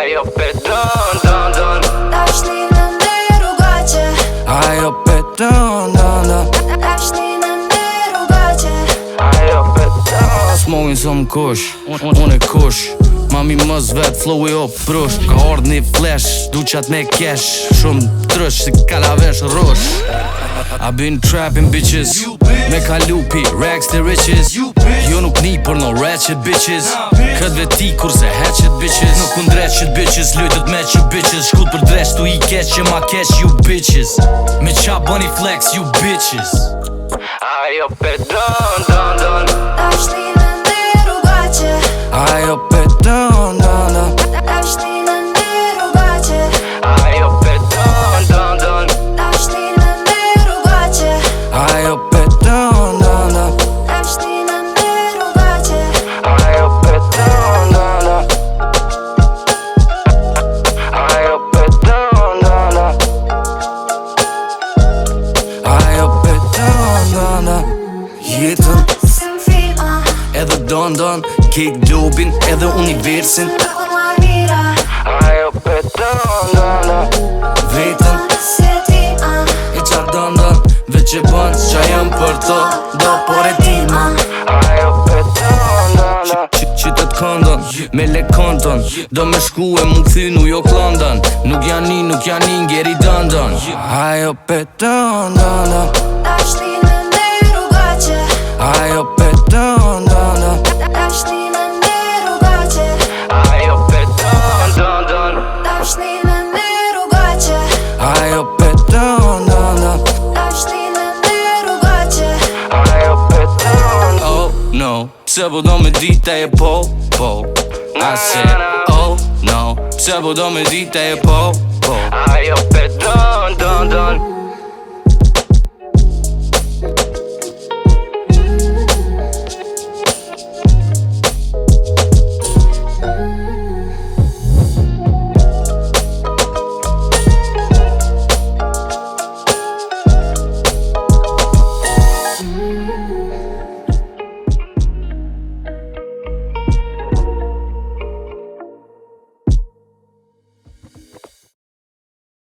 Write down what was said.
Ajo pe don Dashni në ne rrugaqe Ajo pe don Dashni në ne rrugaqe Ajo pe don Smokin s'om kush, unë e kush Mami mës vet, flow i op prush Ka ardh një flash, du qat me cash Shumë trysh, si kalavesh rush I been trapping bitches Me kalupi, rags to riches Jo nuk ni për no ratchet bitches Këtë veti kurse hatchet bitches Nuk kun dreqet bitches, lujtët me që bitches Shkut për dreq, tu i keq që ma keq you bitches Me qa bëni flex you bitches Ajo pe don Dashni në ne rrugaqe Ajo pe don Dashni në ne rrugaqe Ajo pe don Dashni në ne rrugaqe Ajo pe don Dashni në ne rrugaqe Ajo pe don Ajo pe don Ajo pe don Jetën Se m'fil edhe don Kejt globin edhe universin Kako ma mira Ajo pe don Vetën Se ti e qa don Veq e bën qa jem për to Do por e ti ma Ajo pe don Qytet kondon, me le konton Do me shku e mu këthy New York London Nuk janë ngeri dondon Ajo pe don Dashni në ne rrugaqe Ajo pe don Dashni në ne rrugaqe Ajo pe don Dashni në ne rrugaqe Ajo pe don Dashni në ne rrugaqe Ajo pe don Oh no, pse po do me dita e po I said, oh no, pse po do me dita e po Ajo pe don